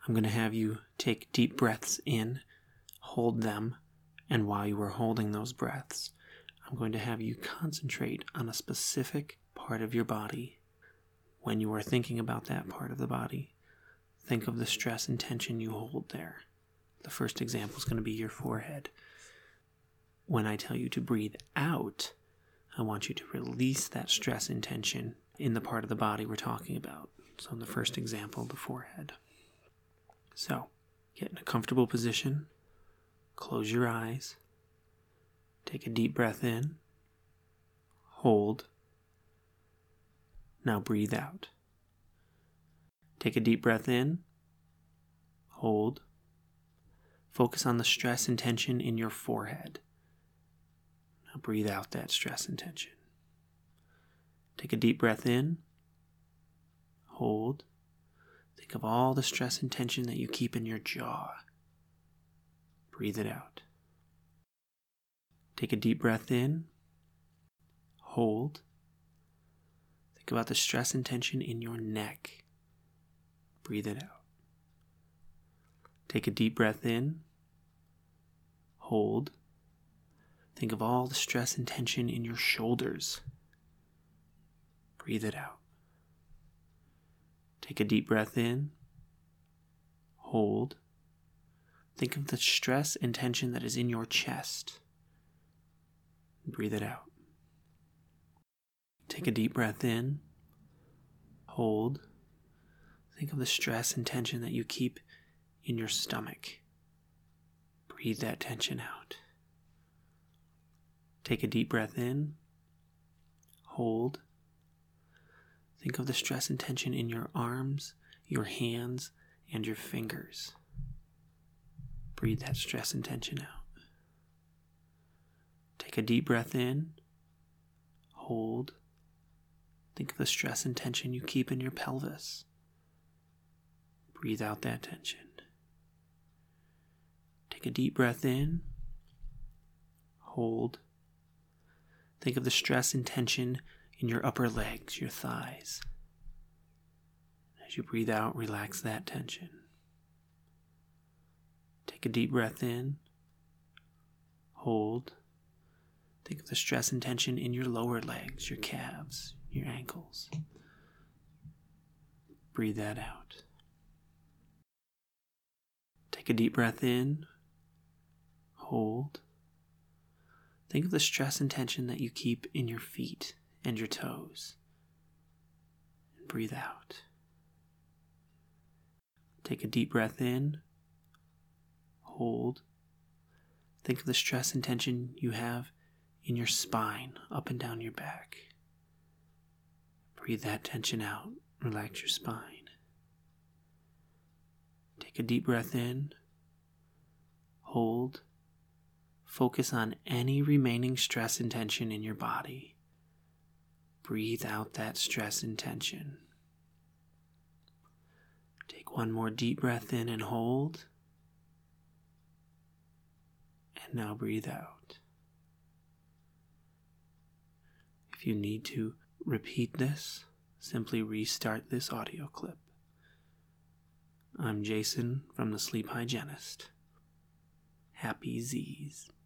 I'm going to have you take deep breaths in, hold them, and while you are holding those breaths, I'm going to have you concentrate on a specific part of your body. When you are thinking about that part of the body, think of the stress and tension you hold there. The first example is going to be your forehead. When I tell you to breathe out, I want you to release that stress and tension in the part of the body we're talking about. So in the first example, the forehead. So, get in a comfortable position, close your eyes, take a deep breath in, hold. Now breathe out. Take a deep breath in, hold. Focus on the stress and tension in your forehead. Now breathe out that stress and tension. Take a deep breath in, hold. Think of all the stress and tension that you keep in your jaw. Breathe it out. Take a deep breath in, hold. Think about the stress and tension in your neck. Breathe it out. Take a deep breath in, hold. Think of all the stress and tension in your shoulders. Breathe it out. Take a deep breath in, hold. Think of the stress and tension that is in your chest. Breathe it out. Take a deep breath in, hold. Think of the stress and tension that you keep in your stomach. Breathe that tension out. Take a deep breath in, hold. Think of the stress and tension in your arms, your hands, and your fingers. Breathe that stress and tension out. Take a deep breath in, hold. Think of the stress and tension you keep in your pelvis. Breathe out that tension. Take a deep breath in, hold. Think of the stress and tension in your upper legs, your thighs. As you breathe out, relax that tension. Take a deep breath in, hold. Think of the stress and tension in your lower legs, your calves, your ankles. Breathe that out. Take a deep breath in, hold. Think of the stress and tension that you keep in your feet and your toes. And breathe out. Take a deep breath in, hold. Think of the stress and tension you have in your spine, up and down your back. Breathe that tension out. Relax your spine. Take a deep breath in, hold. Focus on any remaining stress and tension in your body. Breathe out that stress and tension. Take one more deep breath in and hold. And now breathe out. If you need to repeat this, simply restart this audio clip. I'm Jason from The Sleep Hygienist. Happy Z's.